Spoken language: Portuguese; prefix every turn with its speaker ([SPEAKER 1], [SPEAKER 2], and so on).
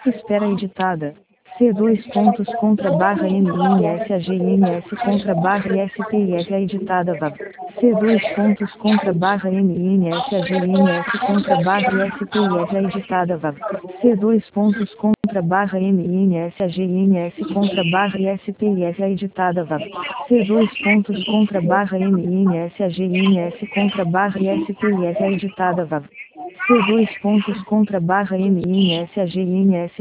[SPEAKER 1] Espera editada. C dois pontos contra barra MINS AGNS contra barra ISTIS editada VAV. C dois pontos contra barra MINS AGNS contra barra ISTIS editada VAV. C dois pontos contra barra MINS AGNS contra barra ISTIS editada VAV. C dois pontos contra barra MINS AGNS contra barra ISTIS editada VAV. C dois pontos contra barra MINS AGNS